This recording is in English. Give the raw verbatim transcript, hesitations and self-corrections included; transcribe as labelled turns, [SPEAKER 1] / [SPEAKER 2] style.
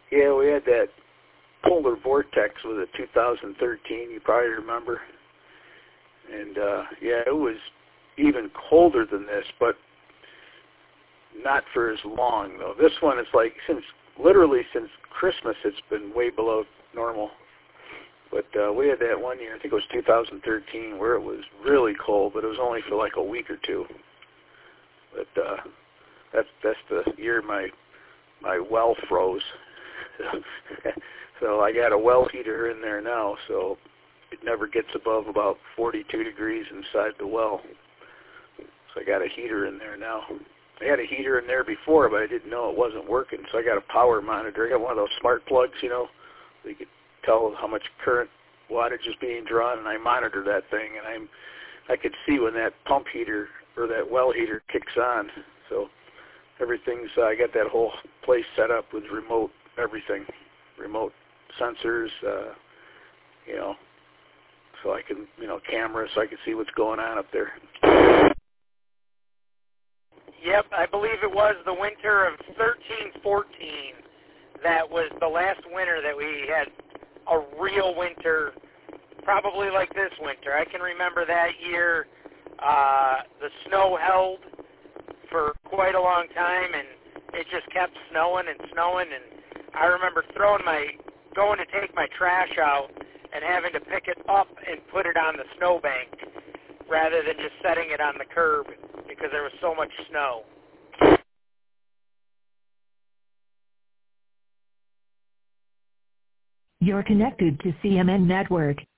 [SPEAKER 1] Yeah, we had that polar vortex with it, two thousand thirteen, you probably remember. And, uh, yeah, it was even colder than this, but not for as long, though. This one is like, since literally since Christmas, it's been way below normal. But uh, we had that one year, I think it was two thousand thirteen, where it was really cold, but it was only for like a week or two. But uh, that's that's the year my my well froze. So I got a well heater in there now, so it never gets above about forty-two degrees inside the well. So I got a heater in there now. I had a heater in there before, but I didn't know it wasn't working, so I got a power monitor. I got one of those smart plugs, you know, so you could tell how much current wattage is being drawn, and I monitor that thing, and I'm I could see when that pump heater or that well heater kicks on. So everything's uh, I got that whole place set up with remote everything, remote sensors, uh, you know, so I can, you know, camera, so I can see what's going on up there.
[SPEAKER 2] Yep, I believe it was the winter of thirteen fourteen. That was the last winter that we had a real winter, probably like this winter. I can remember that year, uh, the snow held for quite a long time, and it just kept snowing and snowing, and I remember throwing my, going to take my trash out and having to pick it up and put it on the snowbank rather than just setting it on the curb because there was so much snow.
[SPEAKER 3] You're connected to C M N Network.